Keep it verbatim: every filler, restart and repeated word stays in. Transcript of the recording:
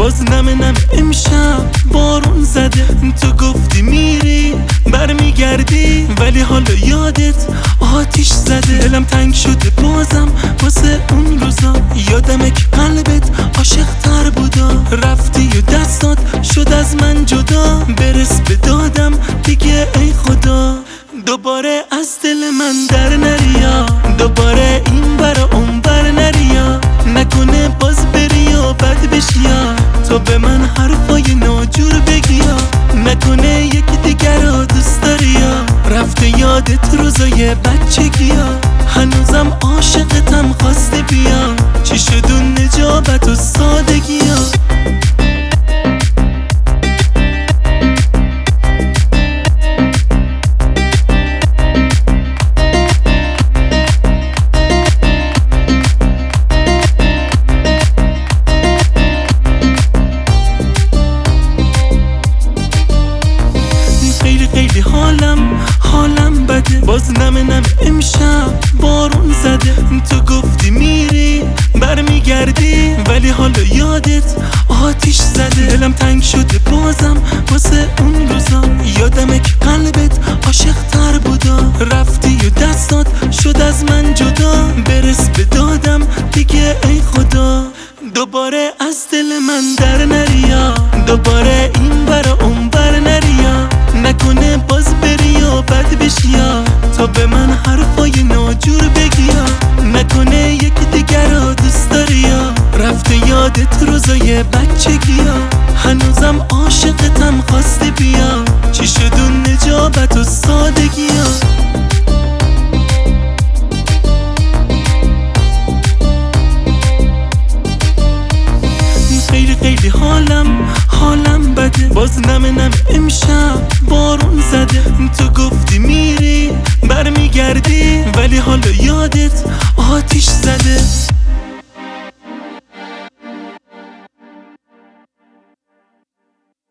باز نمه نم امشب بارون زده. تو گفتی میری برمیگردی ولی حالا یادت آتیش زده. دلم تنگ شده بازم واسه اون روزا، یادمه که قلبت عاشق تر بودا. رفتی و دستات شد از من جدا، برس به دادم دیگه ای خدا. دوباره از دل من در نریا، دوباره این برا اون بر نریا. نکنه باز بری و بد بشیا، تو به من حرفای ناجور بگیا. نکنه یکی دیگر رو دوست داری یا رفته یادت روزای بچگیا. هنوزم عاشقتم خواسته بیام، چی شد اون نجابت و سادگیا. خیلی حالم حالم بده، باز نمه نم امشب بارون زده. تو گفتی میری برمیگردی ولی حالا یادت آتیش زده. دلم تنگ شده بازم واسه اون روزا، یادمه که قلبت عاشق تر بودا. رفتی و دستات شد از من جدا، برس به دادم دیگه ای خدا. دوباره از دل من در نریا، دوباره این برا اون بر نریا. نکنه باز بری و بد بشیا، تا به من حرفای ناجور بگیا. نکنه یکی دیگر رو دوست داری یا رفته یادت روزای بچگیا. هنوزم عاشقتم خواسته بیا، چی شد اون نجابت و سادگیا. خیلی خیلی حالم حالم بده، باز نمه نم امشب بارون زده. تو گفتی میری برمیگردی ولی حالا یادت آتیش زده.